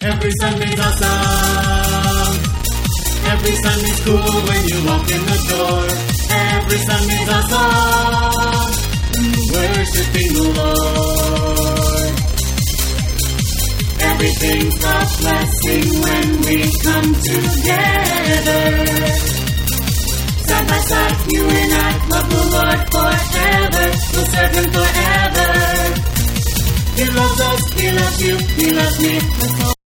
Every Sunday's awesome. Every Sunday's cool when you walk in the door. Every Sunday's awesome. Worshiping the Lord. Everything's a blessing when we come together. Side by side, you and I love the Lord forever. We'll serve Him forever. He loves us, He loves you, He loves me.